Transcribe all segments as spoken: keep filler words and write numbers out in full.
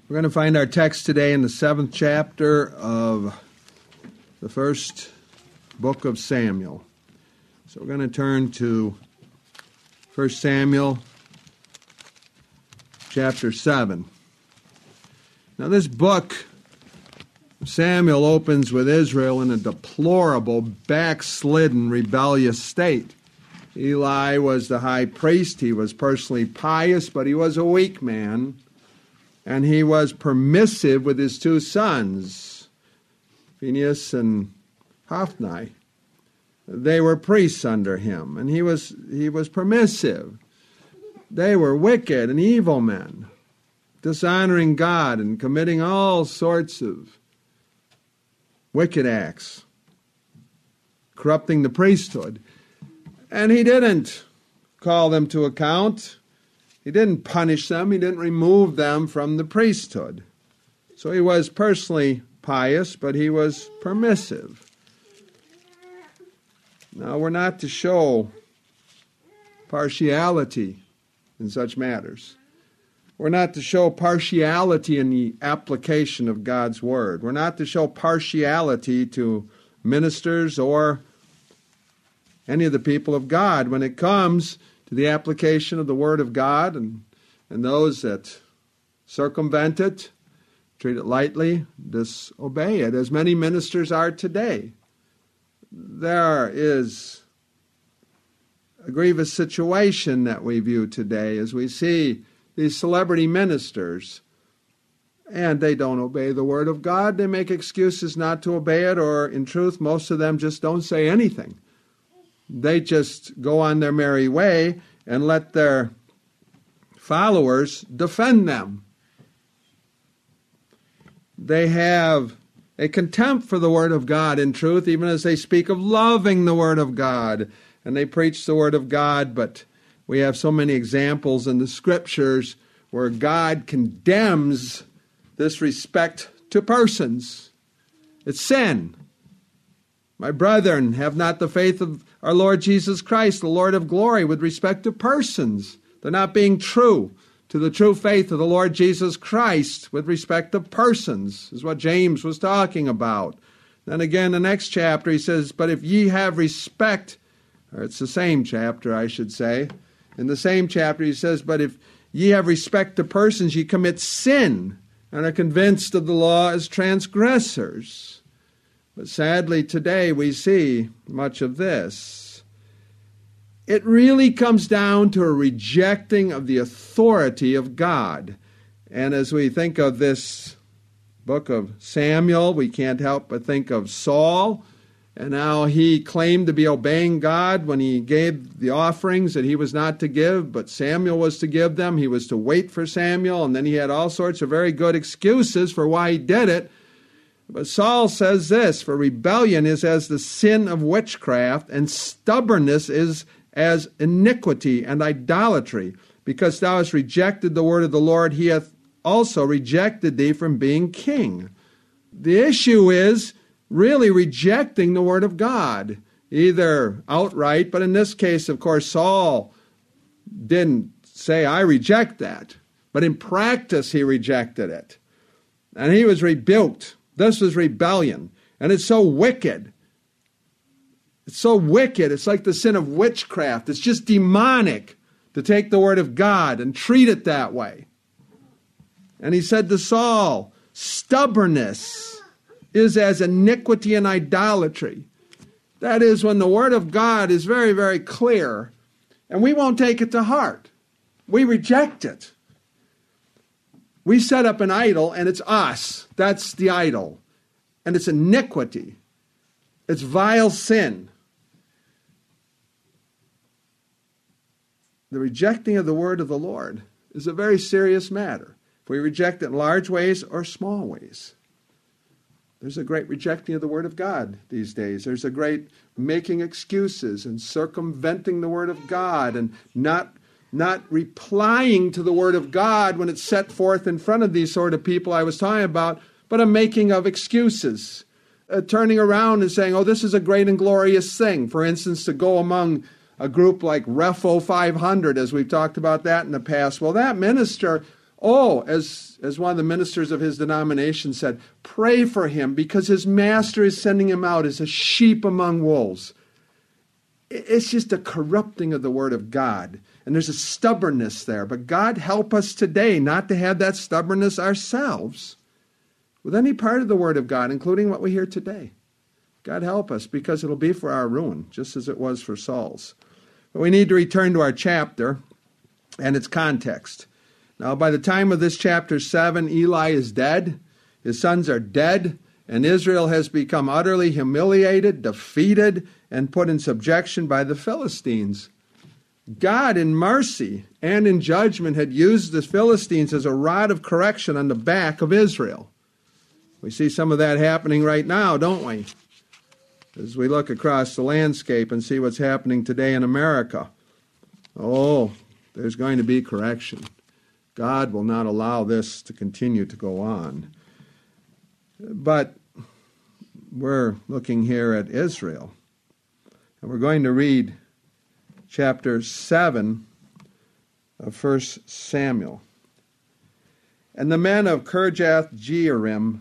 We're going to find our text today in the seventh chapter of the first book of Samuel. So we're going to turn to First Samuel chapter seven. Now this book, Samuel, opens with Israel in a deplorable, backslidden, rebellious state. Eli was the high priest. He was personally pious, but he was a weak man. And he was permissive with his two sons, Phinehas and Hophni. They were priests under him, and he was he was permissive. They were wicked and evil men, dishonoring God and committing all sorts of wicked acts, corrupting the priesthood. And he didn't call them to account. He didn't punish them. He didn't remove them from the priesthood. So he was personally pious, but he was permissive. Now, we're not to show partiality in such matters. We're not to show partiality in the application of God's Word. We're not to show partiality to ministers or any of the people of God when it comes to the application of the Word of God, and, and those that circumvent it, treat it lightly, disobey it, as many ministers are today. There is a grievous situation that we view today as we see these celebrity ministers, and they don't obey the Word of God. They make excuses not to obey it, or in truth, most of them just don't say anything. They just go on their merry way and let their followers defend them. They have a contempt for the Word of God in truth, even as they speak of loving the Word of God. And they preach the Word of God, but we have so many examples in the Scriptures where God condemns this respect to persons. It's sin. My brethren, have not the faith of our Lord Jesus Christ, the Lord of glory, with respect to persons. They're not being true to the true faith of the Lord Jesus Christ with respect to persons, is what James was talking about. Then again, the next chapter, he says, but if ye have respect, or it's the same chapter, I should say. In the same chapter, he says, but if ye have respect to persons, ye commit sin, and are convinced of the law as transgressors. But sadly, today we see much of this. It really comes down to a rejecting of the authority of God. And as we think of this book of Samuel, we can't help but think of Saul, and how he claimed to be obeying God when he gave the offerings that he was not to give, but Samuel was to give them. He was to wait for Samuel, and then he had all sorts of very good excuses for why he did it. But Saul says this, for rebellion is as the sin of witchcraft, and stubbornness is as iniquity and idolatry. Because thou hast rejected the word of the Lord, he hath also rejected thee from being king. The issue is really rejecting the word of God, either outright, but in this case, of course, Saul didn't say, I reject that. But in practice, he rejected it. And he was rebuked. This was rebellion, and it's so wicked. It's so wicked. It's like the sin of witchcraft. It's just demonic to take the word of God and treat it that way. And he said to Saul, stubbornness is as iniquity and idolatry. That is, when the word of God is very, very clear, and we won't take it to heart. We reject it. We set up an idol, and it's us. That's the idol. And it's iniquity. It's vile sin. The rejecting of the word of the Lord is a very serious matter. If we reject it in large ways or small ways. There's a great rejecting of the word of God these days. There's a great making excuses and circumventing the word of God and not not replying to the word of God when it's set forth in front of these sort of people I was talking about, but a making of excuses, uh, turning around and saying, oh, this is a great and glorious thing. For instance, to go among a group like Repho five hundred, as we've talked about that in the past. Well, that minister Oh, as, as one of the ministers of his denomination said, pray for him because his master is sending him out as a sheep among wolves. It's just a corrupting of the Word of God. And there's a stubbornness there. But God help us today not to have that stubbornness ourselves with any part of the Word of God, including what we hear today. God help us, because it'll be for our ruin, just as it was for Saul's. But we need to return to our chapter and its context. Now, by the time of this chapter seven, Eli is dead, his sons are dead, and Israel has become utterly humiliated, defeated, and put in subjection by the Philistines. God, in mercy and in judgment, had used the Philistines as a rod of correction on the back of Israel. We see some of that happening right now, don't we? As we look across the landscape and see what's happening today in America. Oh, there's going to be correction. God will not allow this to continue to go on. But we're looking here at Israel. And we're going to read chapter seven of First Samuel. And the men of Kirjath-jearim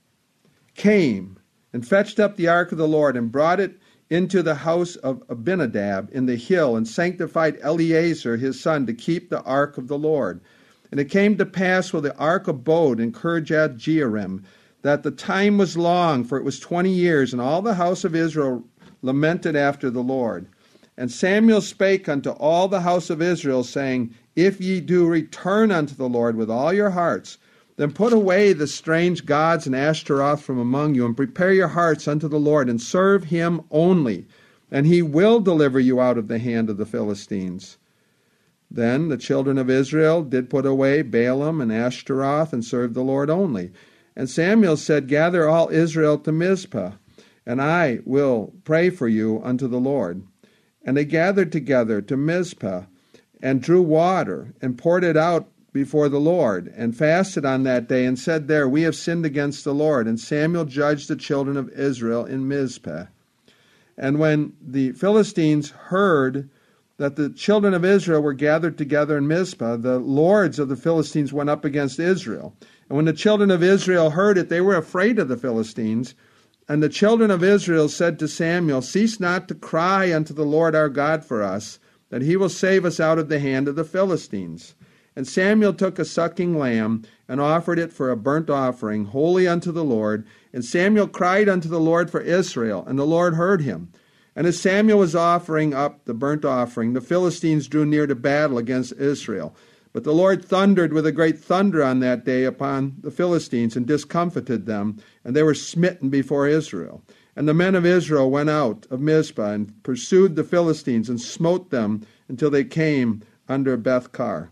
came and fetched up the ark of the Lord and brought it into the house of Abinadab in the hill, and sanctified Eleazar his son to keep the ark of the Lord. And it came to pass while the ark abode in Kirjath-jearim, that the time was long, for it was twenty years, and all the house of Israel lamented after the Lord. And Samuel spake unto all the house of Israel, saying, If ye do return unto the Lord with all your hearts, then put away the strange gods and Ashtaroth from among you, and prepare your hearts unto the Lord, and serve him only, and he will deliver you out of the hand of the Philistines. Then the children of Israel did put away Baalim and Ashtaroth, and served the Lord only. And Samuel said, Gather all Israel to Mizpah, and I will pray for you unto the Lord. And they gathered together to Mizpah, and drew water, and poured it out before the Lord, and fasted on that day, and said there, We have sinned against the Lord. And Samuel judged the children of Israel in Mizpah. And when the Philistines heard that the children of Israel were gathered together in Mizpah, the lords of the Philistines went up against Israel. And when the children of Israel heard it, they were afraid of the Philistines. And the children of Israel said to Samuel, Cease not to cry unto the Lord our God for us, that he will save us out of the hand of the Philistines. And Samuel took a sucking lamb, and offered it for a burnt offering, holy unto the Lord. And Samuel cried unto the Lord for Israel, and the Lord heard him. And as Samuel was offering up the burnt offering, the Philistines drew near to battle against Israel. But the Lord thundered with a great thunder on that day upon the Philistines, and discomfited them, and they were smitten before Israel. And the men of Israel went out of Mizpah, and pursued the Philistines, and smote them until they came under Bethkar.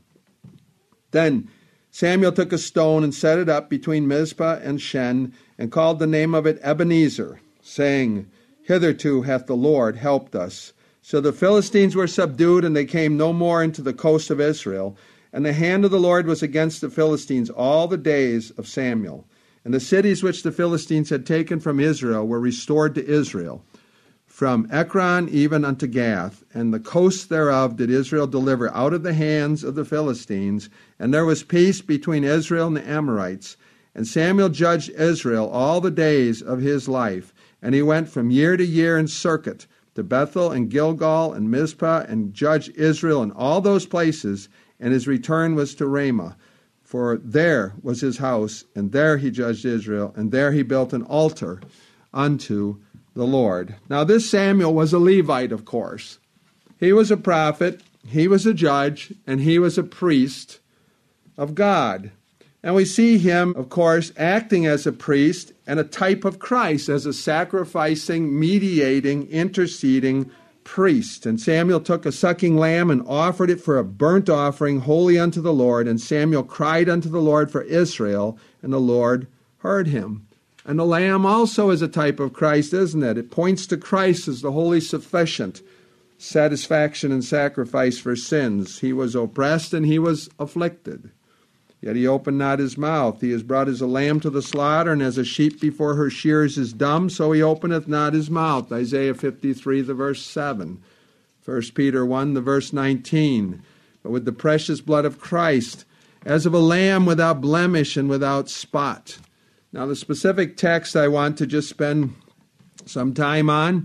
Then Samuel took a stone, and set it up between Mizpah and Shen, and called the name of it Ebenezer, saying, Hitherto hath the Lord helped us. So the Philistines were subdued, and they came no more into the coast of Israel. And the hand of the Lord was against the Philistines all the days of Samuel. And the cities which the Philistines had taken from Israel were restored to Israel, from Ekron even unto Gath. And the coasts thereof did Israel deliver out of the hands of the Philistines. And there was peace between Israel and the Amorites. And Samuel judged Israel all the days of his life. And he went from year to year in circuit to Bethel and Gilgal and Mizpah, and judged Israel in all those places. And his return was to Ramah, for there was his house, and there he judged Israel, and there he built an altar unto the Lord. Now this Samuel was a Levite, of course. He was a prophet, he was a judge, and he was a priest of God. And we see him, of course, acting as a priest and a type of Christ, as a sacrificing, mediating, interceding priest. And Samuel took a sucking lamb and offered it for a burnt offering holy unto the Lord. And Samuel cried unto the Lord for Israel, and the Lord heard him. And the lamb also is a type of Christ, isn't it? It points to Christ as the wholly sufficient satisfaction and sacrifice for sins. He was oppressed and he was afflicted. Yet he opened not his mouth. He is brought as a lamb to the slaughter, and as a sheep before her shearers is dumb, so he openeth not his mouth. Isaiah fifty-three, the verse seven. First Peter one, the verse nineteen. But with the precious blood of Christ as of a lamb without blemish and without spot. Now, the specific text I want to just spend some time on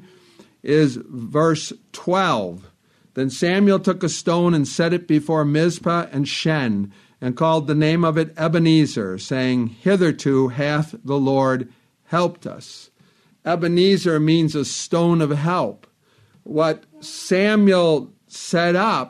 is verse twelve. Then Samuel took a stone and set it before Mizpah and Shen, and called the name of it Ebenezer, saying, Hitherto hath the Lord helped us. Ebenezer means a stone of help. What Samuel set up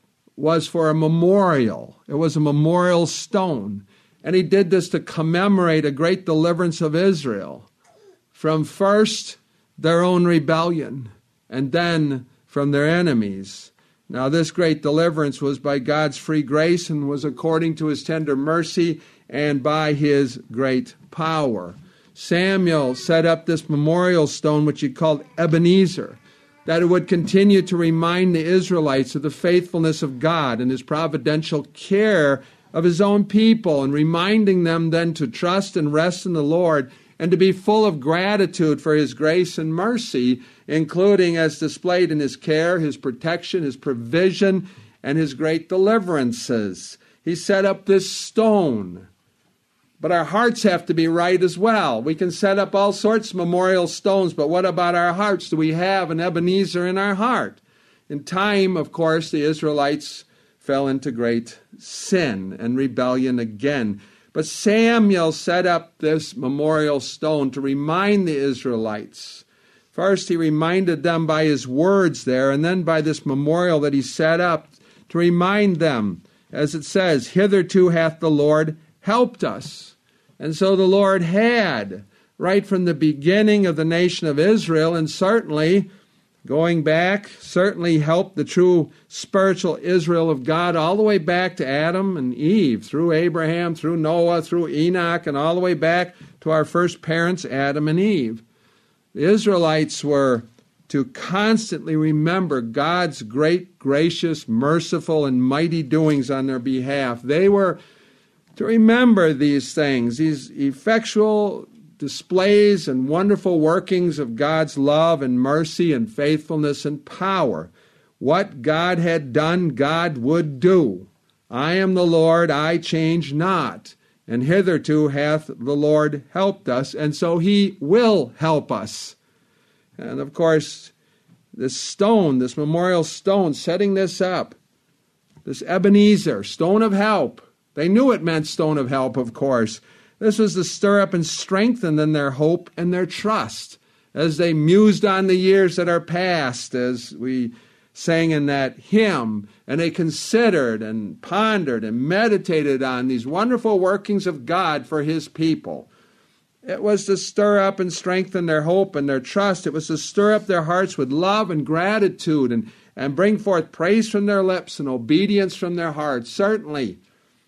was for a memorial. It was a memorial stone. And he did this to commemorate a great deliverance of Israel from first their own rebellion and then from their enemies. Now, this great deliverance was by God's free grace and was according to his tender mercy and by his great power. Samuel set up this memorial stone, which he called Ebenezer, that it would continue to remind the Israelites of the faithfulness of God and his providential care of his own people, and reminding them then to trust and rest in the Lord and to be full of gratitude for his grace and mercy, including as displayed in his care, his protection, his provision, and his great deliverances. He set up this stone. But our hearts have to be right as well. We can set up all sorts of memorial stones, but what about our hearts? Do we have an Ebenezer in our heart? In time, of course, the Israelites fell into great sin and rebellion again. But Samuel set up this memorial stone to remind the Israelites. First, he reminded them by his words there, and then by this memorial that he set up to remind them, as it says, Hitherto hath the Lord helped us. And so the Lord had, right from the beginning of the nation of Israel, and certainly going back, certainly helped the true spiritual Israel of God all the way back to Adam and Eve, through Abraham, through Noah, through Enoch, and all the way back to our first parents, Adam and Eve. The Israelites were to constantly remember God's great, gracious, merciful, and mighty doings on their behalf. They were to remember these things, these effectual displays and wonderful workings of God's love and mercy and faithfulness and power. What God had done, God would do. I am the Lord, I change not. And hitherto hath the Lord helped us, and so he will help us. And of course, this stone, this memorial stone, setting this up, this Ebenezer, stone of help. They knew it meant stone of help, of course. This was to stir up and strengthen in their hope and their trust as they mused on the years that are past, as we sang in that hymn, and they considered and pondered and meditated on these wonderful workings of God for his people. It was to stir up and strengthen their hope and their trust. It was to stir up their hearts with love and gratitude and, and bring forth praise from their lips and obedience from their hearts. Certainly,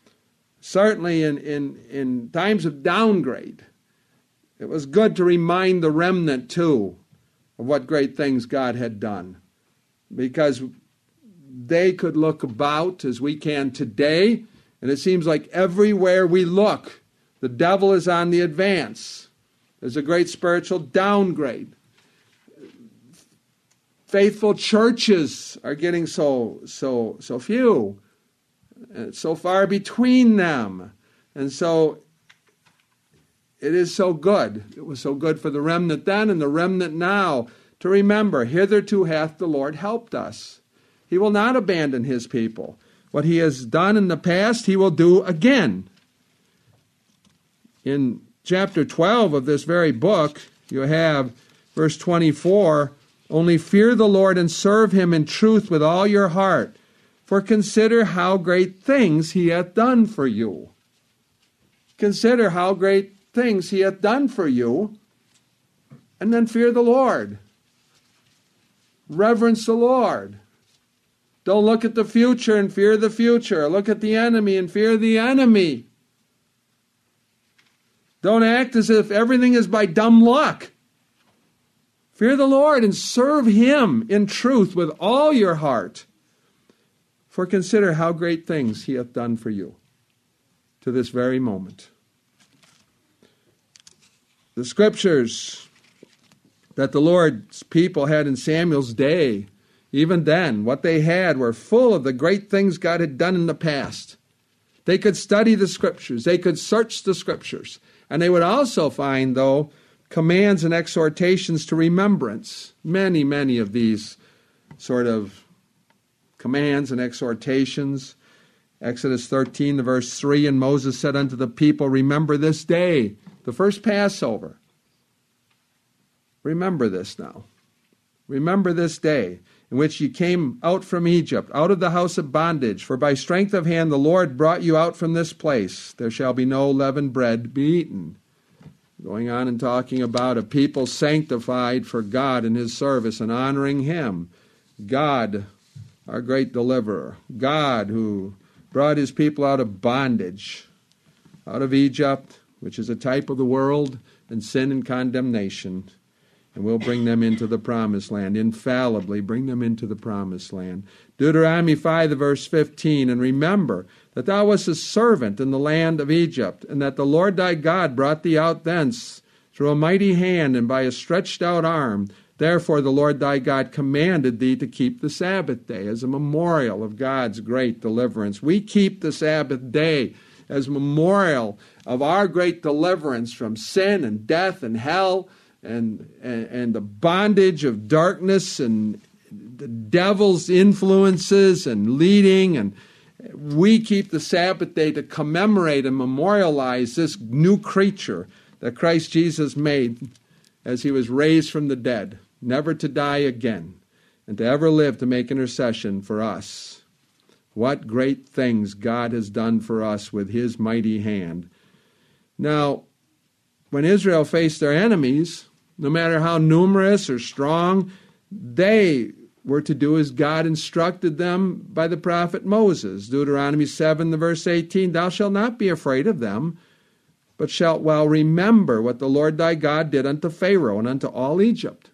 certainly in, in, in times of downgrade, it was good to remind the remnant, too, of what great things God had done, because they could look about as we can today, and it seems like everywhere we look, the devil is on the advance. There's a great spiritual downgrade. Faithful churches are getting so so so few, and so far between them, and so it is so good. It was so good for the remnant then and the remnant now to remember, hitherto hath the Lord helped us. He will not abandon his people. What he has done in the past, he will do again. In chapter twelve of this very book, you have verse twenty-four, only fear the Lord and serve him in truth with all your heart, for consider how great things he hath done for you. Consider how great things he hath done for you, and then fear the Lord. Reverence the Lord. Don't look at the future and fear the future. Look at the enemy and fear the enemy. Don't act as if everything is by dumb luck. Fear the Lord and serve him in truth with all your heart. For consider how great things he hath done for you to this very moment. The scriptures that the Lord's people had in Samuel's day, even then, what they had were full of the great things God had done in the past. They could study the Scriptures. They could search the Scriptures. And they would also find, though, commands and exhortations to remembrance. Many, many of these sort of commands and exhortations. Exodus thirteen, the verse three, and Moses said unto the people, remember this day, the first Passover. Remember this now. Remember this day in which ye came out from Egypt, out of the house of bondage. For by strength of hand the Lord brought you out from this place. There shall be no leavened bread be eaten. Going on and talking about a people sanctified for God in His service and honoring Him. God, our great deliverer. God who brought His people out of bondage, out of Egypt, which is a type of the world and sin and condemnation. And we'll bring them into the promised land, infallibly bring them into the promised land. Deuteronomy five, the verse fifteen, and remember that thou wast a servant in the land of Egypt, and that the Lord thy God brought thee out thence through a mighty hand and by a stretched out arm. Therefore the Lord thy God commanded thee to keep the Sabbath day as a memorial of God's great deliverance. We keep the Sabbath day as a memorial of our great deliverance from sin and death and hell, And, and and the bondage of darkness and the devil's influences and leading. And we keep the Sabbath day to commemorate and memorialize this new creature that Christ Jesus made as He was raised from the dead, never to die again, and to ever live to make intercession for us. What great things God has done for us with His mighty hand. Now, when Israel faced their enemies, no matter how numerous or strong, they were to do as God instructed them by the prophet Moses. Deuteronomy seven, the verse eighteen, thou shalt not be afraid of them, but shalt well remember what the Lord thy God did unto Pharaoh and unto all Egypt.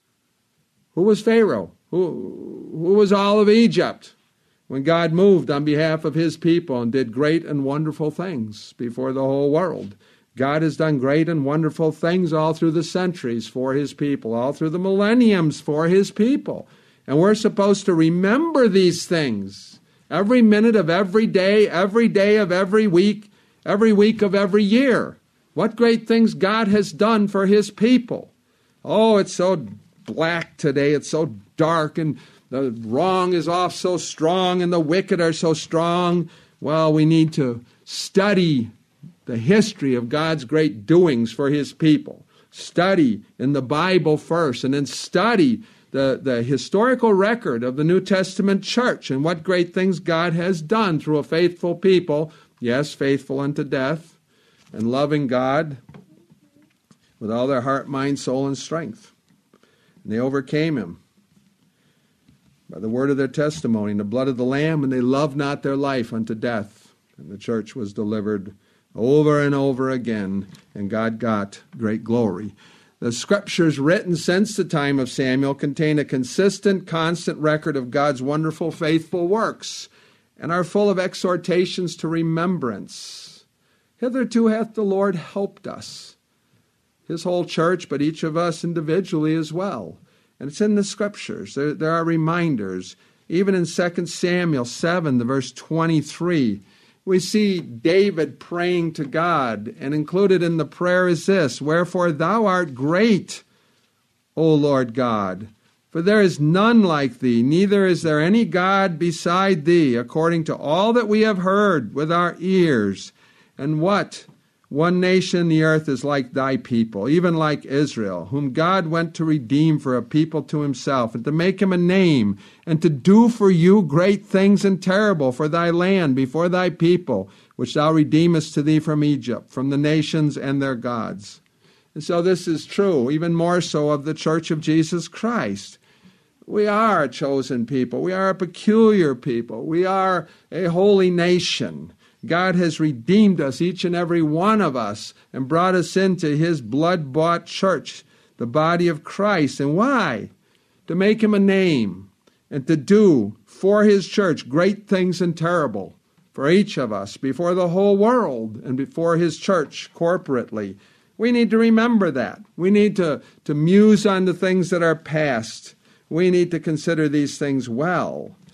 Who was Pharaoh? Who, who was all of Egypt? When God moved on behalf of His people and did great and wonderful things before the whole world. God has done great and wonderful things all through the centuries for His people, all through the millenniums for His people. And we're supposed to remember these things every minute of every day, every day of every week, every week of every year. What great things God has done for His people. Oh, it's so black today, it's so dark, and the wrong is off so strong, and the wicked are so strong. Well, we need to study the history of God's great doings for His people. Study in the Bible first, and then study the, the historical record of the New Testament church and what great things God has done through a faithful people, yes, faithful unto death, and loving God with all their heart, mind, soul, and strength. And they overcame Him by the word of their testimony and the blood of the Lamb, and they loved not their life unto death. And the church was delivered over and over again, and God got great glory. The Scriptures written since the time of Samuel contain a consistent, constant record of God's wonderful, faithful works, and are full of exhortations to remembrance. Hitherto hath the Lord helped us, His whole church, but each of us individually as well. And it's in the Scriptures. There, there are reminders. Even in Second Samuel seven, the verse twenty-three, we see David praying to God, and included in the prayer is this, wherefore thou art great, O Lord God, for there is none like thee, neither is there any God beside thee, according to all that we have heard with our ears. And what? One nation in the earth is like thy people, even like Israel, whom God went to redeem for a people to Himself, and to make Him a name, and to do for you great things and terrible for thy land before thy people, which thou redeemest to thee from Egypt, from the nations and their gods. And so this is true, even more so of the Church of Jesus Christ. We are a chosen people. We are a peculiar people. We are a holy nation. God has redeemed us, each and every one of us, and brought us into His blood-bought church, the body of Christ. And why? To make Him a name, and to do for His church great things and terrible for each of us, before the whole world, and before His church corporately. We need to remember that. We need to, to muse on the things that are past. We need to consider these things well.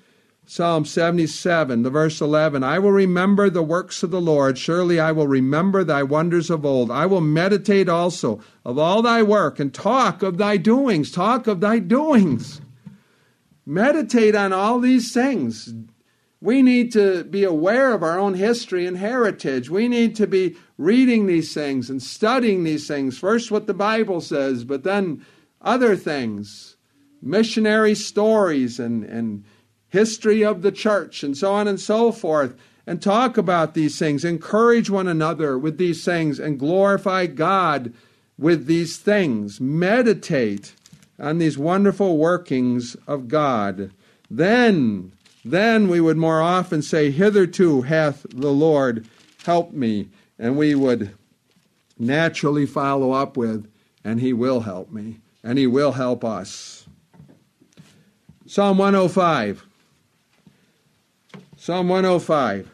Psalm seventy-seven, the verse eleven, I will remember the works of the Lord. Surely I will remember thy wonders of old. I will meditate also of all thy work and talk of thy doings. Talk of thy doings. Meditate on all these things. We need to be aware of our own history and heritage. We need to be reading these things and studying these things. First what the Bible says, but then other things. Missionary stories and, and history of the church and so on and so forth. And talk about these things. Encourage one another with these things and glorify God with these things. Meditate on these wonderful workings of God. Then... Then we would more often say, hitherto hath the Lord helped me. And we would naturally follow up with, and he will help me. And he will help us. Psalm one oh five. Psalm one oh five.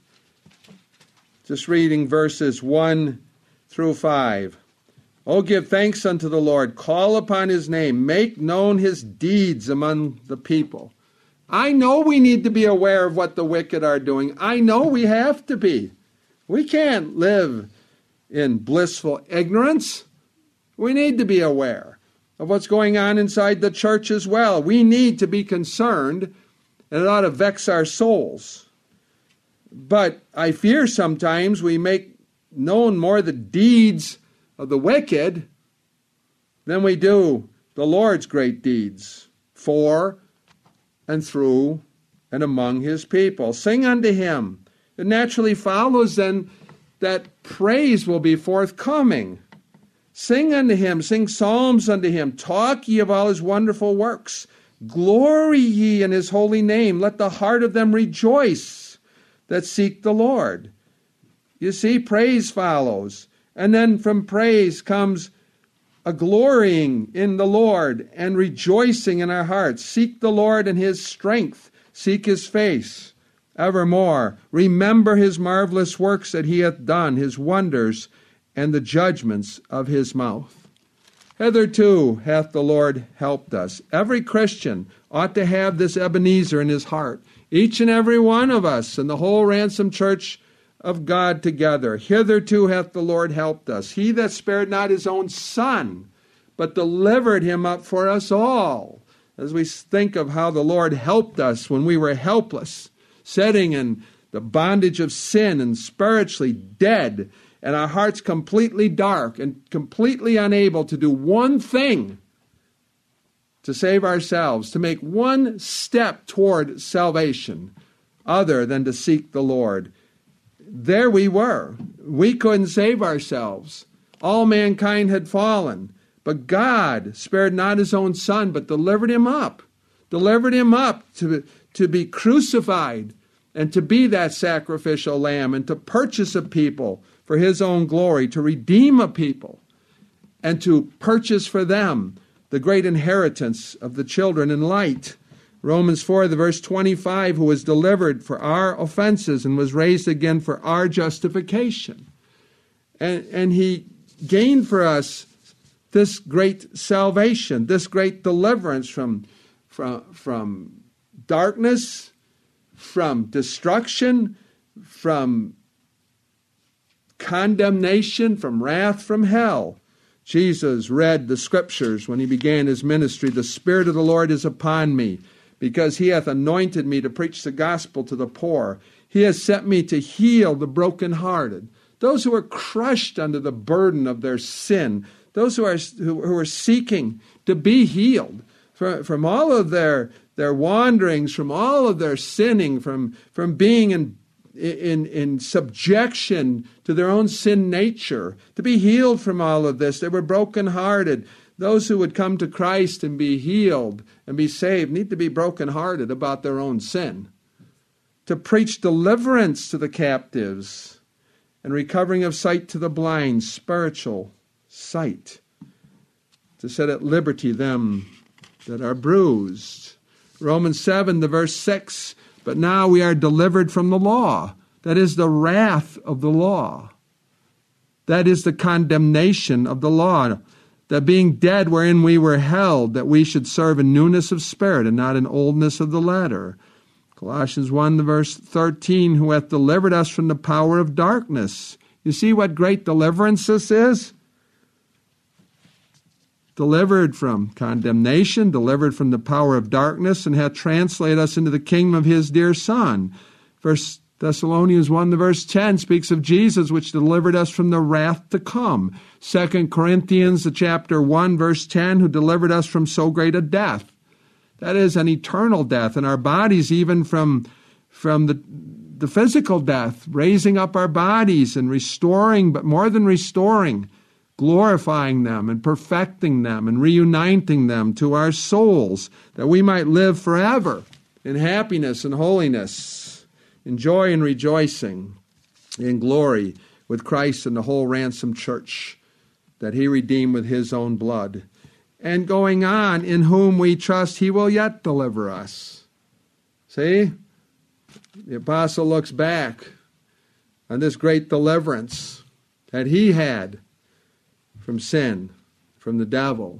Just reading verses one through five. Oh, give thanks unto the Lord. Call upon his name. Make known his deeds among the people. I know we need to be aware of what the wicked are doing. I know we have to be. We can't live in blissful ignorance. We need to be aware of what's going on inside the church as well. We need to be concerned, and it ought to vex our souls. But I fear sometimes we make known more the deeds of the wicked than we do the Lord's great deeds for and through and among his people. Sing unto him. It naturally follows then that praise will be forthcoming. Sing unto him, sing psalms unto him, talk ye of all his wonderful works. Glory ye in his holy name. Let the heart of them rejoice that seek the Lord. You see, praise follows. And then from praise comes a glorying in the Lord and rejoicing in our hearts. Seek the Lord and his strength. Seek his face evermore. Remember his marvelous works that he hath done, his wonders, and the judgments of his mouth. Hitherto hath the Lord helped us. Every Christian ought to have this Ebenezer in his heart. Each and every one of us and the whole Ransom Church of God together. Hitherto hath the Lord helped us. He that spared not his own Son, but delivered him up for us all. As we think of how the Lord helped us when we were helpless, sitting in the bondage of sin and spiritually dead, and our hearts completely dark and completely unable to do one thing to save ourselves, to make one step toward salvation other than to seek the Lord. There we were. We couldn't save ourselves. All mankind had fallen. But God spared not his own Son, but delivered him up. Delivered him up to, to be crucified and to be that sacrificial lamb and to purchase a people for his own glory, to redeem a people and to purchase for them the great inheritance of the children in light. Romans four, the verse twenty-five, who was delivered for our offenses and was raised again for our justification. And, and he gained for us this great salvation, this great deliverance from, from, from darkness, from destruction, from condemnation, from wrath, from hell. Jesus read the scriptures when he began his ministry. The Spirit of the Lord is upon me, because he hath anointed me to preach the gospel to the poor. He has sent me to heal the brokenhearted, those who are crushed under the burden of their sin, those who are who, who are seeking to be healed from, from all of their, their wanderings, from all of their sinning, from, from being in, in, in subjection to their own sin nature, to be healed from all of this. They were brokenhearted. Those who would come to Christ and be healed and be saved need to be brokenhearted about their own sin. To preach deliverance to the captives and recovering of sight to the blind, spiritual sight. To set at liberty them that are bruised. Romans seven, the verse six, but now we are delivered from the law. That is the wrath of the law. That is the condemnation of the law. That being dead wherein we were held, that we should serve in newness of spirit and not in oldness of the letter. Colossians one, verse thirteen, who hath delivered us from the power of darkness. You see what great deliverance this is? Delivered from condemnation, delivered from the power of darkness, and hath translated us into the kingdom of his dear Son. First Thessalonians one, verse ten speaks of Jesus, which delivered us from the wrath to come. Second Corinthians, the chapter one, verse ten, who delivered us from so great a death. That is an eternal death, and our bodies even from, from the, the physical death, raising up our bodies and restoring, but more than restoring, glorifying them and perfecting them and reuniting them to our souls, that we might live forever in happiness and holiness, in joy and rejoicing, in glory with Christ and the whole ransomed church that he redeemed with his own blood. And going on, in whom we trust he will yet deliver us. See? The apostle looks back on this great deliverance that he had from sin, from the devil,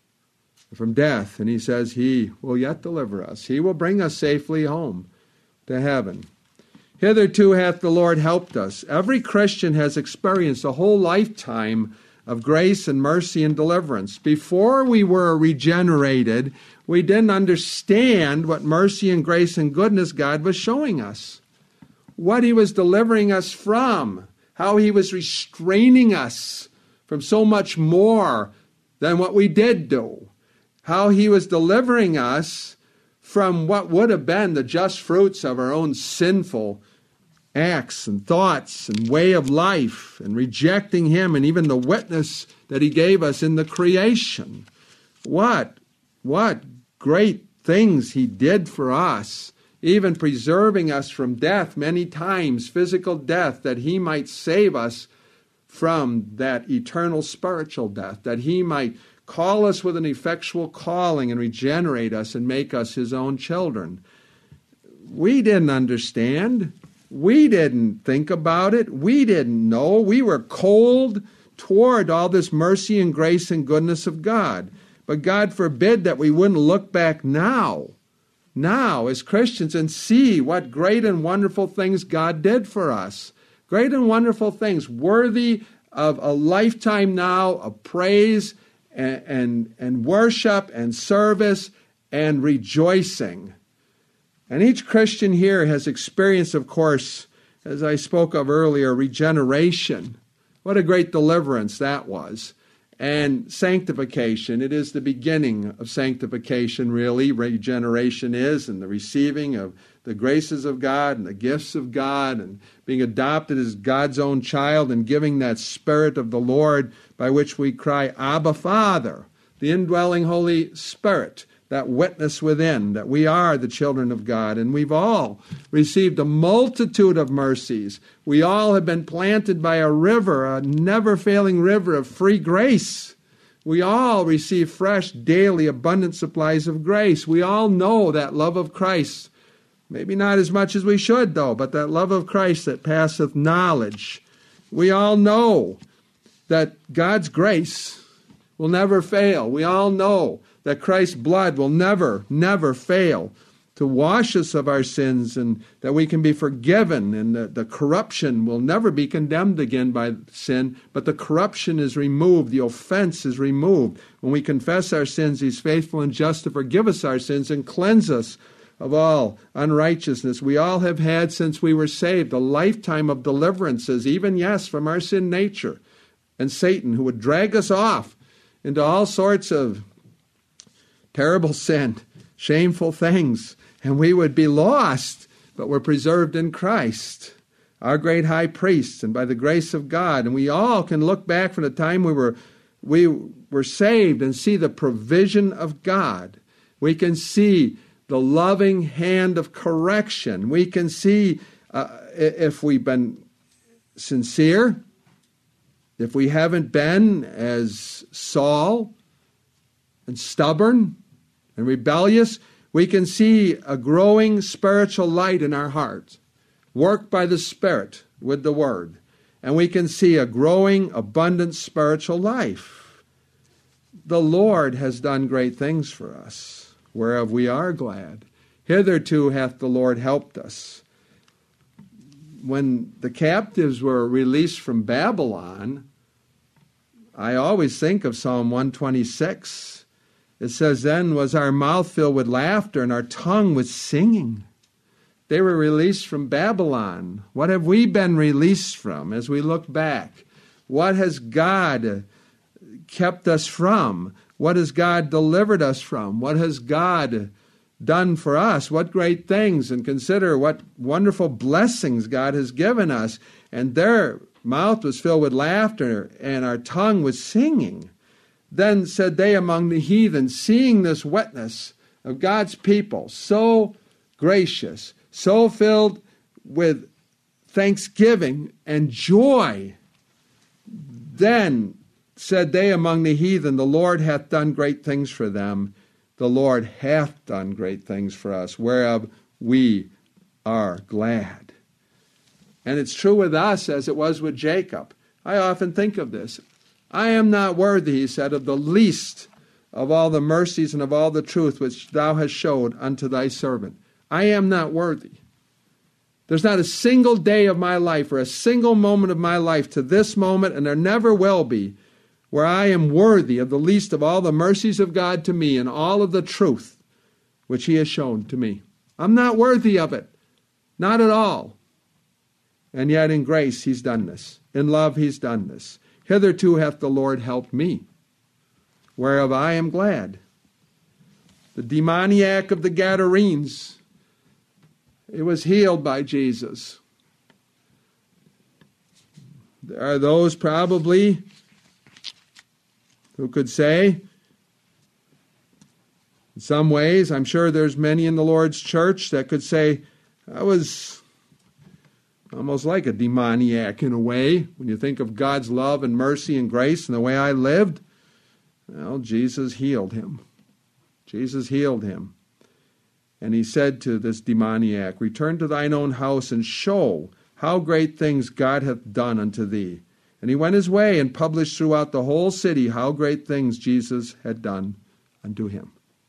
from death. And he says he will yet deliver us. He will bring us safely home to heaven. Hitherto hath the Lord helped us. Every Christian has experienced a whole lifetime of grace and mercy and deliverance. Before we were regenerated, we didn't understand what mercy and grace and goodness God was showing us, what he was delivering us from, how he was restraining us from so much more than what we did do, how he was delivering us from what would have been the just fruits of our own sinful acts and thoughts and way of life, and rejecting him and even the witness that he gave us in the creation. What, what great things he did for us, even preserving us from death many times, physical death, that he might save us from that eternal spiritual death, that he might call us with an effectual calling and regenerate us and make us his own children. We didn't understand. We didn't think about it. We didn't know. We were cold toward all this mercy and grace and goodness of God. But God forbid that we wouldn't look back now, now as Christians, and see what great and wonderful things God did for us. Great and wonderful things, worthy of a lifetime now of praise and, and, and worship and service and rejoicing. And each Christian here has experienced, of course, as I spoke of earlier, regeneration. What a great deliverance that was. And sanctification. It is the beginning of sanctification, really. Regeneration is, and the receiving of the graces of God and the gifts of God, and being adopted as God's own child, and giving that Spirit of the Lord by which we cry, Abba, Father, the indwelling Holy Spirit, that witness within that we are the children of God. And we've all received a multitude of mercies. We all have been planted by a river, a never-failing river of free grace. We all receive fresh, daily, abundant supplies of grace. We all know that love of Christ. Maybe not as much as we should, though, but that love of Christ that passeth knowledge. We all know that God's grace will never fail. We all know that Christ's blood will never, never fail to wash us of our sins, and that we can be forgiven, and that the corruption will never be condemned again by sin, but the corruption is removed, the offense is removed. When we confess our sins, he's faithful and just to forgive us our sins and cleanse us of all unrighteousness. We all have had, since we were saved, a lifetime of deliverances, even, yes, from our sin nature and Satan, who would drag us off into all sorts of terrible sin, shameful things, and we would be lost, but we're preserved in Christ, our great high priest, and by the grace of God. And we all can look back from the time we were we were saved and see the provision of God. We can see the loving hand of correction. We can see uh, if we've been sincere, if we haven't been as Saul and stubborn and rebellious, we can see a growing spiritual light in our hearts, worked by the Spirit with the Word. And we can see a growing, abundant spiritual life. The Lord has done great things for us, whereof we are glad. Hitherto hath the Lord helped us. When the captives were released from Babylon, I always think of Psalm one twenty-six. It says, then was our mouth filled with laughter and our tongue with singing. They were released from Babylon. What have we been released from as we look back? What has God kept us from? What has God delivered us from? What has God done for us? What great things, and consider what wonderful blessings God has given us. And their mouth was filled with laughter, and our tongue was singing. Then said they among the heathen, seeing this witness of God's people, so gracious, so filled with thanksgiving and joy, then said they among the heathen, the Lord hath done great things for them. The Lord hath done great things for us, whereof we are glad. And it's true with us as it was with Jacob. I often think of this. I am not worthy, he said, of the least of all the mercies and of all the truth which thou hast showed unto thy servant. I am not worthy. There's not a single day of my life or a single moment of my life to this moment, and there never will be, where I am worthy of the least of all the mercies of God to me and all of the truth which he has shown to me. I'm not worthy of it. Not at all. And yet in grace he's done this. In love he's done this. Hitherto hath the Lord helped me, whereof I am glad. The demoniac of the Gadarenes, it was healed by Jesus. There are those probably who could say, in some ways, I'm sure there's many in the Lord's church that could say, I was almost like a demoniac in a way, when you think of God's love and mercy and grace and the way I lived. Well, Jesus healed him. Jesus healed him. And he said to this demoniac, return to thine own house and show how great things God hath done unto thee. And he went his way and published throughout the whole city how great things Jesus had done unto him.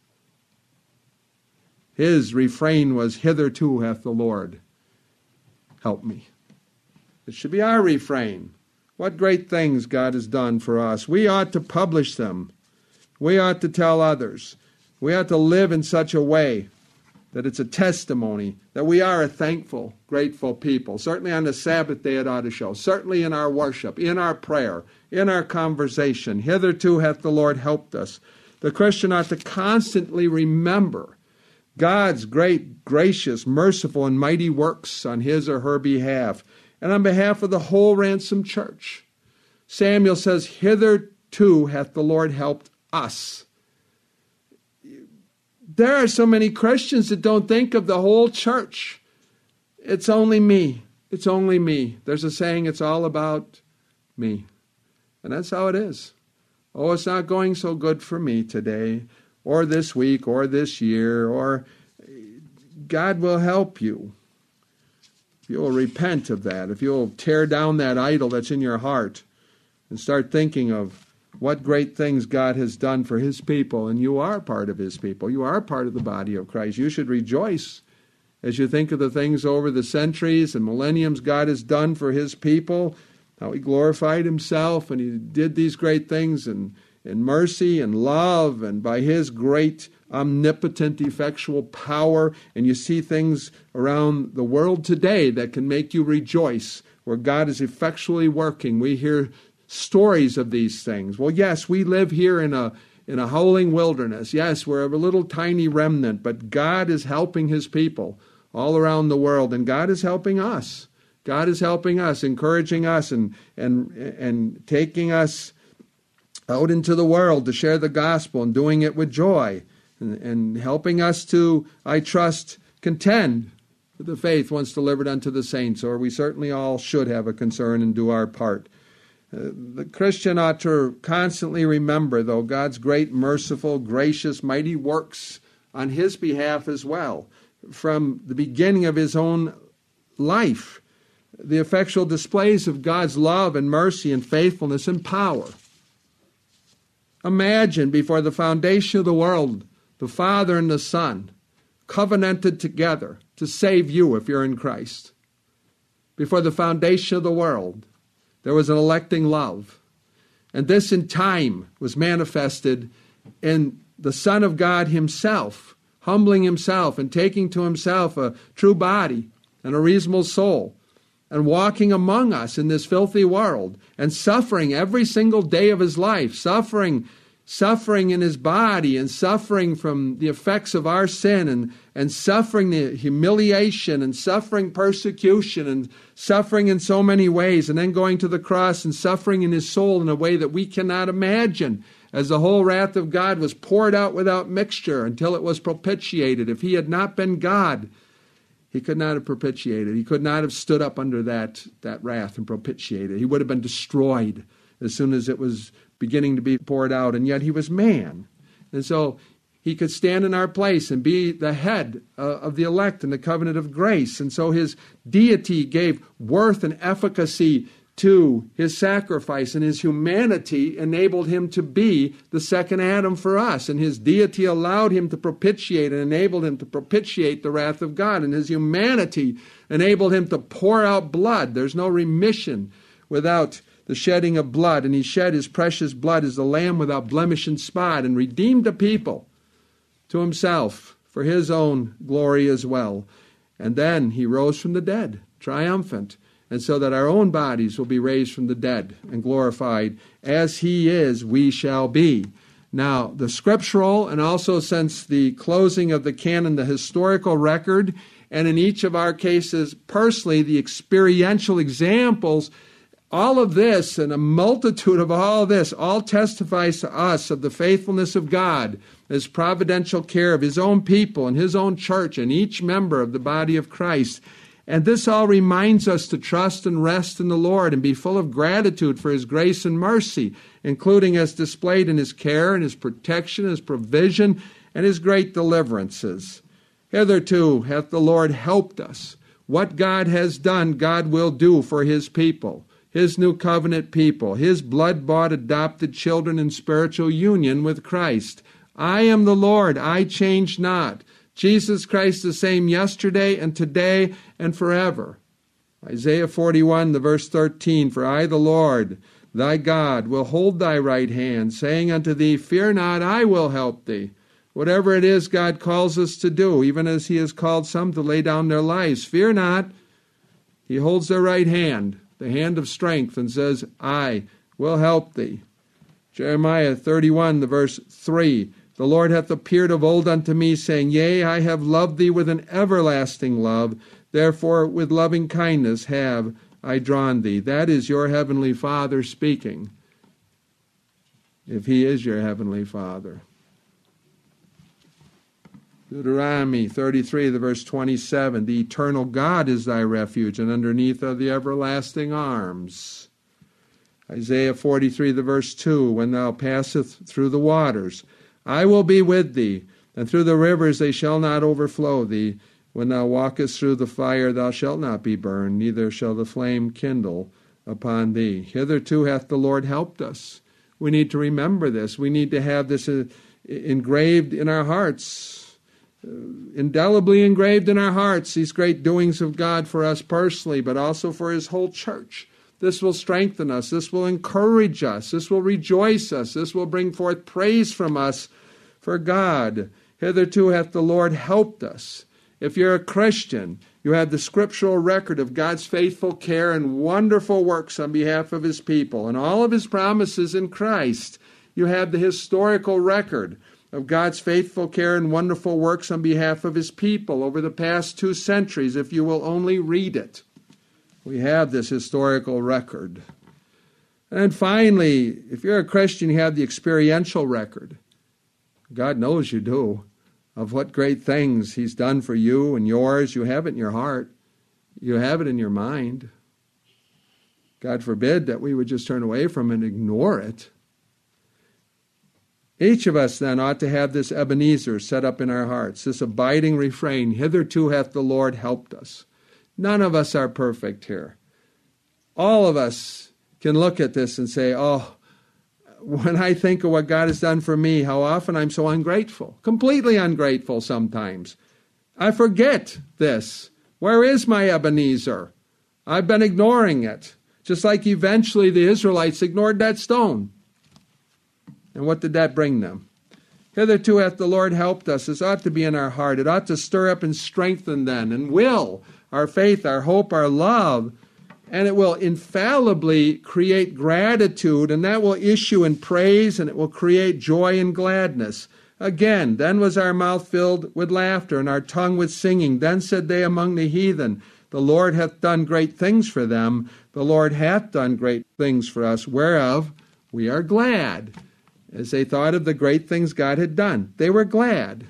His refrain was, hitherto hath the Lord helped me. It should be our refrain. What great things God has done for us. We ought to publish them. We ought to tell others. We ought to live in such a way that it's a testimony that we are a thankful, grateful people. Certainly on the Sabbath day it ought to show. Certainly in our worship, in our prayer, in our conversation. Hitherto hath the Lord helped us. The Christian ought to constantly remember God's great, gracious, merciful, and mighty works on his or her behalf, and on behalf of the whole ransomed church. Samuel says, hitherto hath the Lord helped us. There are so many Christians that don't think of the whole church. It's only me. It's only me. There's a saying, it's all about me. And that's how it is. Oh, it's not going so good for me today, or this week, or this year, or God will help you. If you'll repent of that, if you'll tear down that idol that's in your heart and start thinking of what great things God has done for his people, and you are part of his people. You are part of the body of Christ. You should rejoice as you think of the things over the centuries and millenniums God has done for his people, how he glorified himself, and he did these great things in, in mercy and love, and by his great omnipotent, effectual power. And you see things around the world today that can make you rejoice, where God is effectually working. We hear stories of these things. Well, yes, we live here in a in a howling wilderness. Yes, we're a little tiny remnant, but God is helping his people all around the world, and God is helping us. God is helping us, encouraging us, and and and taking us out into the world to share the gospel, and doing it with joy, and, and helping us to, I trust, contend with the faith once delivered unto the saints, or we certainly all should have a concern and do our part. Uh, the Christian ought to constantly remember, though, God's great, merciful, gracious, mighty works on his behalf as well. From the beginning of his own life, the effectual displays of God's love and mercy and faithfulness and power. Imagine, before the foundation of the world, the Father and the Son covenanted together to save you if you're in Christ. Before the foundation of the world, there was an electing love. And this in time was manifested in the Son of God himself, humbling himself and taking to himself a true body and a reasonable soul, and walking among us in this filthy world, and suffering every single day of his life, suffering suffering in his body, and suffering from the effects of our sin, and, and suffering the humiliation, and suffering persecution, and suffering in so many ways, and then going to the cross and suffering in his soul in a way that we cannot imagine, as the whole wrath of God was poured out without mixture until it was propitiated. If he had not been God, he could not have propitiated. He could not have stood up under that, that wrath and propitiated. He would have been destroyed as soon as it was beginning to be poured out, and yet he was man. And so he could stand in our place and be the head uh, of the elect in the covenant of grace. And so his deity gave worth and efficacy to his sacrifice, and his humanity enabled him to be the second Adam for us. And his deity allowed him to propitiate and enabled him to propitiate the wrath of God. And his humanity enabled him to pour out blood. There's no remission without the shedding of blood, and he shed his precious blood as the lamb without blemish and spot, and redeemed a people to himself for his own glory as well. And then he rose from the dead, triumphant, and so that our own bodies will be raised from the dead and glorified. As he is, we shall be. Now, the scriptural, and also since the closing of the canon, the historical record, and in each of our cases, personally, the experiential examples, all of this and a multitude of all of this all testifies to us of the faithfulness of God, his providential care of his own people and his own church and each member of the body of Christ. And this all reminds us to trust and rest in the Lord and be full of gratitude for his grace and mercy, including as displayed in his care and his protection, his provision, and his great deliverances. Hitherto hath the Lord helped us. What God has done, God will do for his people, his new covenant people, his blood-bought adopted children in spiritual union with Christ. I am the Lord, I change not. Jesus Christ the same yesterday and today and forever. Isaiah forty-one, the verse thirteen, For I, the Lord, thy God, will hold thy right hand, saying unto thee, Fear not, I will help thee. Whatever it is God calls us to do, even as he has called some to lay down their lives, fear not. He holds their right hand, the hand of strength, and says, I will help thee. Jeremiah thirty-one, the verse three, The Lord hath appeared of old unto me, saying, Yea, I have loved thee with an everlasting love, therefore with loving kindness have I drawn thee. That is your heavenly Father speaking, if he is your heavenly Father. Deuteronomy thirty-three, the verse twenty-seven, The eternal God is thy refuge, and underneath are the everlasting arms. Isaiah forty-three, the verse two, When thou passest through the waters, I will be with thee, and through the rivers they shall not overflow thee. When thou walkest through the fire, thou shalt not be burned, neither shall the flame kindle upon thee. Hitherto hath the Lord helped us. We need to remember this. We need to have this engraved in our hearts, indelibly engraved in our hearts, these great doings of God for us personally, but also for his whole church. This will strengthen us. This will encourage us. This will rejoice us. This will bring forth praise from us for God. Hitherto hath the Lord helped us. If you're a Christian, you have the scriptural record of God's faithful care and wonderful works on behalf of his people and all of his promises in Christ. You have the historical record of God's faithful care and wonderful works on behalf of his people over the past two centuries, if you will only read it. We have this historical record. And finally, if you're a Christian, you have the experiential record. God knows you do, of what great things he's done for you and yours. You have it in your heart. You have it in your mind. God forbid that we would just turn away from it and ignore it. Each of us then ought to have this Ebenezer set up in our hearts, this abiding refrain, Hitherto hath the Lord helped us. None of us are perfect here. All of us can look at this and say, oh, when I think of what God has done for me, how often I'm so ungrateful, completely ungrateful sometimes. I forget this. Where is my Ebenezer? I've been ignoring it. Just like eventually the Israelites ignored that stone. And what did that bring them? Hitherto hath the Lord helped us. This ought to be in our heart. It ought to stir up and strengthen then, and will, our faith, our hope, our love. And it will infallibly create gratitude, and that will issue in praise, and it will create joy and gladness. Again, then was our mouth filled with laughter, and our tongue with singing. Then said they among the heathen, the Lord hath done great things for them. The Lord hath done great things for us, whereof we are glad. As they thought of the great things God had done, they were glad.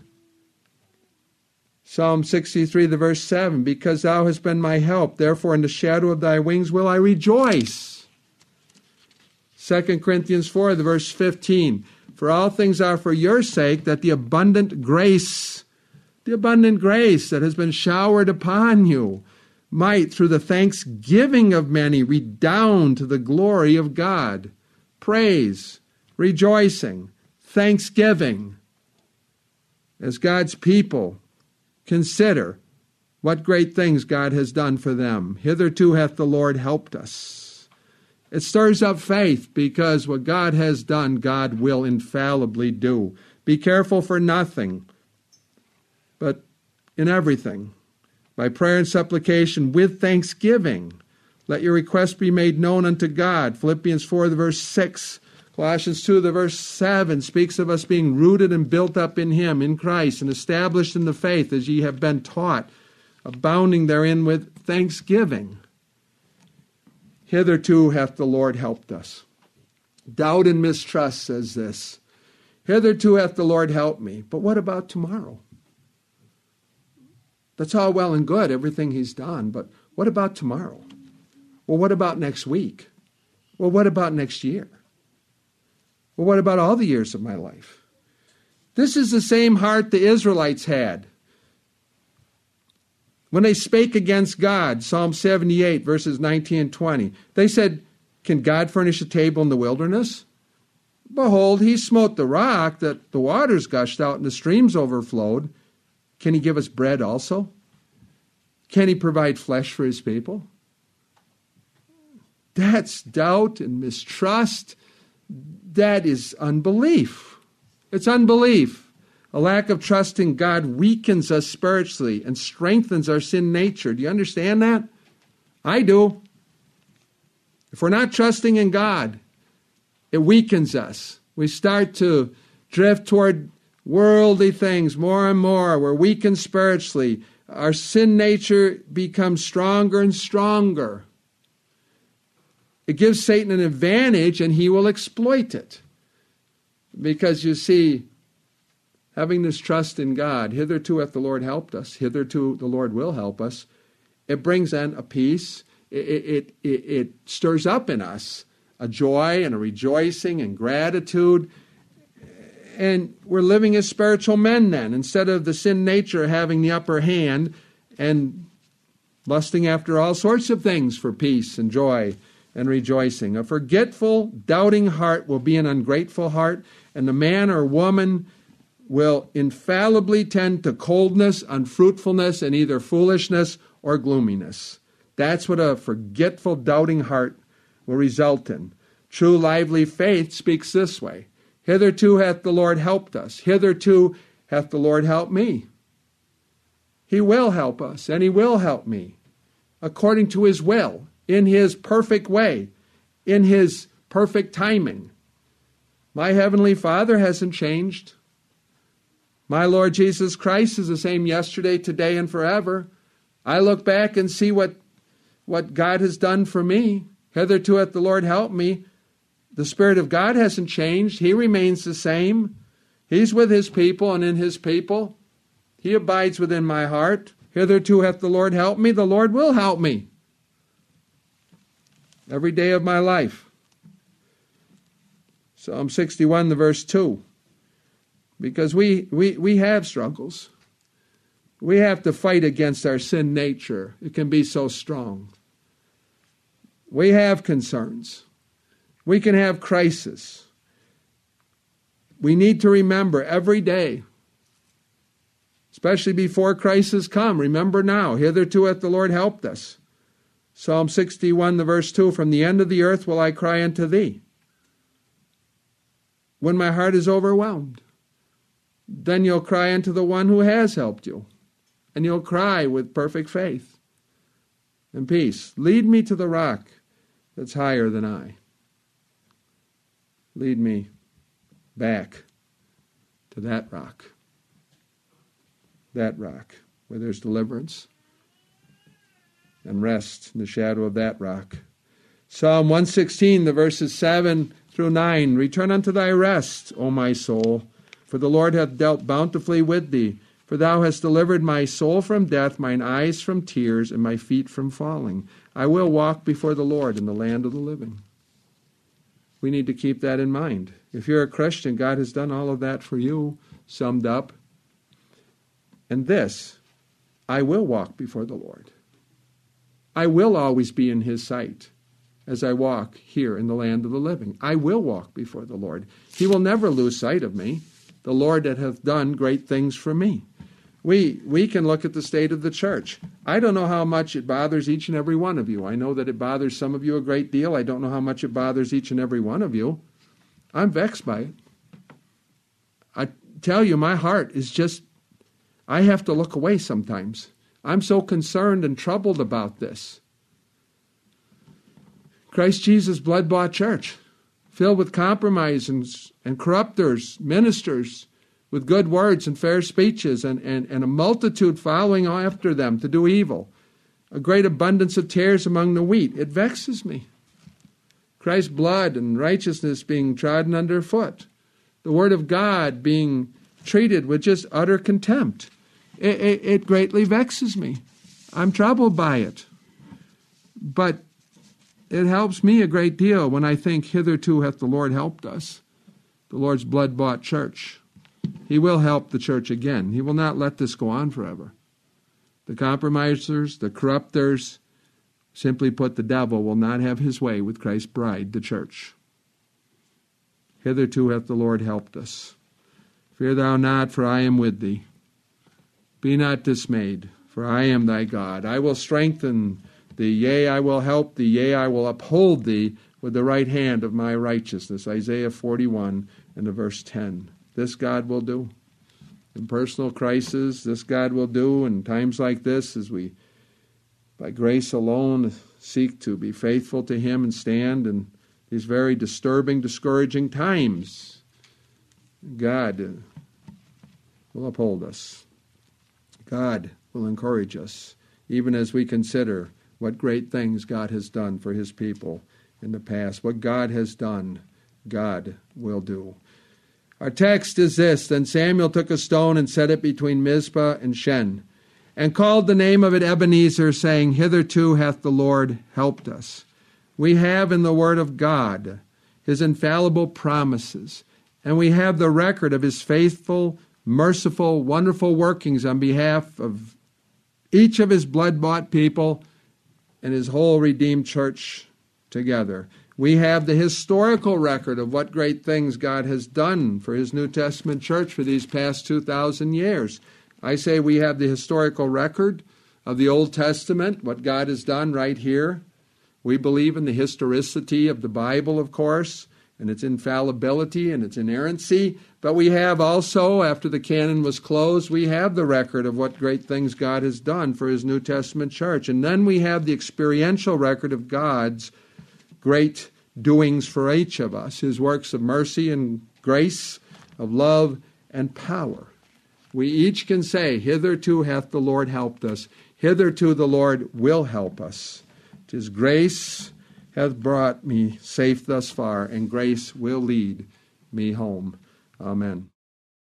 Psalm sixty-three, the verse seven, because thou hast been my help, therefore in the shadow of thy wings will I rejoice. Second Corinthians four, the verse fifteen, for all things are for your sake, that the abundant grace, the abundant grace that has been showered upon you, might, through the thanksgiving of many, redound to the glory of God. Praise, rejoicing, thanksgiving. As God's people, consider what great things God has done for them. Hitherto hath the Lord helped us. It stirs up faith, because what God has done, God will infallibly do. Be careful for nothing, but in everything, by prayer and supplication with thanksgiving, let your requests be made known unto God. Philippians four, the verse six. Colossians two, the verse seven, speaks of us being rooted and built up in Him, in Christ, and established in the faith as ye have been taught, abounding therein with thanksgiving. Hitherto hath the Lord helped us. Doubt and mistrust says this. Hitherto hath the Lord helped me. But what about tomorrow? That's all well and good, everything He's done, but what about tomorrow? Well, what about next week? Well, what about next year? Well, what about all the years of my life? This is the same heart the Israelites had when they spake against God. Psalm seventy-eight, verses nineteen and twenty. They said, can God furnish a table in the wilderness? Behold, He smote the rock that the waters gushed out and the streams overflowed. Can He give us bread also? Can He provide flesh for His people? That's doubt and mistrust. That is unbelief. It's unbelief. A lack of trust in God weakens us spiritually and strengthens our sin nature. Do you understand that? I do. If we're not trusting in God, it weakens us. We start to drift toward worldly things more and more. We're weakened spiritually. Our sin nature becomes stronger and stronger. It gives Satan an advantage, and he will exploit it. Because you see, having this trust in God, hitherto hath the Lord helped us, hitherto the Lord will help us, it brings in a peace, it, it, it, it stirs up in us a joy and a rejoicing and gratitude. And we're living as spiritual men then, instead of the sin nature having the upper hand and lusting after all sorts of things for peace and joy and rejoicing. A forgetful, doubting heart will be an ungrateful heart, and the man or woman will infallibly tend to coldness, unfruitfulness, and either foolishness or gloominess. That's what a forgetful, doubting heart will result in. True, lively faith speaks this way. Hitherto hath the Lord helped us. Hitherto hath the Lord helped me. He will help us, and He will help me, according to His will, in His perfect way, in His perfect timing. My Heavenly Father hasn't changed. My Lord Jesus Christ is the same yesterday, today, and forever. I look back and see what, what God has done for me. Hitherto hath the Lord helped me. The Spirit of God hasn't changed. He remains the same. He's with His people and in His people. He abides within my heart. Hitherto hath the Lord helped me. The Lord will help me every day of my life. Psalm sixty-one, the verse two. Because we, we, we have struggles. We have to fight against our sin nature. It can be so strong. We have concerns. We can have crisis. We need to remember every day, especially before Christ has come. Remember now, hitherto hath the Lord helped us. Psalm sixty-one, the verse two, from the end of the earth will I cry unto thee. When my heart is overwhelmed, then you'll cry unto the one who has helped you. And you'll cry with perfect faith and peace. Lead me to the rock that's higher than I. Lead me back to that rock. That rock where there's deliverance and rest in the shadow of that rock. Psalm one sixteen, the verses seven through nine. Return unto thy rest, O my soul, for the Lord hath dealt bountifully with thee. For thou hast delivered my soul from death, mine eyes from tears, and my feet from falling. I will walk before the Lord in the land of the living. We need to keep that in mind. If you're a Christian, God has done all of that for you, summed up. And this, I will walk before the Lord. I will always be in his sight as I walk here in the land of the living. I will walk before the Lord. He will never lose sight of me, the Lord that hath done great things for me. We we can look at the state of the church. I don't know how much it bothers each and every one of you. I know that it bothers some of you a great deal. I don't know how much it bothers each and every one of you. I'm vexed by it. I tell you, my heart is just, I have to look away sometimes. I'm so concerned and troubled about this. Christ Jesus blood-bought church, filled with compromise and, and corrupters, ministers, with good words and fair speeches, and, and, and a multitude following after them to do evil. A great abundance of tares among the wheat. It vexes me. Christ's blood and righteousness being trodden underfoot. The word of God being treated with just utter contempt. It, it, it greatly vexes me. I'm troubled by it. But it helps me a great deal when I think, hitherto hath the Lord helped us. The Lord's blood-bought church. He will help the church again. He will not let this go on forever. The compromisers, the corrupters, simply put, the devil will not have his way with Christ's bride, the church. Hitherto hath the Lord helped us. Fear thou not, for I am with thee. Be not dismayed, for I am thy God. I will strengthen thee, yea, I will help thee, yea, I will uphold thee with the right hand of my righteousness. Isaiah forty-one and the verse ten. This God will do. In personal crisis, this God will do. In times like this, as we, by grace alone, seek to be faithful to him and stand in these very disturbing, discouraging times, God will uphold us. God will encourage us, even as we consider what great things God has done for his people in the past. What God has done, God will do. Our text is this: Then Samuel took a stone and set it between Mizpah and Shen, and called the name of it Ebenezer, saying, Hitherto hath the Lord helped us. We have in the word of God his infallible promises, and we have the record of his faithful, merciful, wonderful workings on behalf of each of his blood-bought people and his whole redeemed church together. We have the historical record of what great things God has done for his New Testament church for these past two thousand years. I say we have the historical record of the Old Testament, what God has done right here. We believe in the historicity of the Bible, of course, and its infallibility and its inerrancy. But we have also, after the canon was closed, we have the record of what great things God has done for his New Testament church. And then we have the experiential record of God's great doings for each of us, his works of mercy and grace, of love and power. We each can say, hitherto hath the Lord helped us. Hitherto the Lord will help us. His grace hath brought me safe thus far, and grace will lead me home. Amen.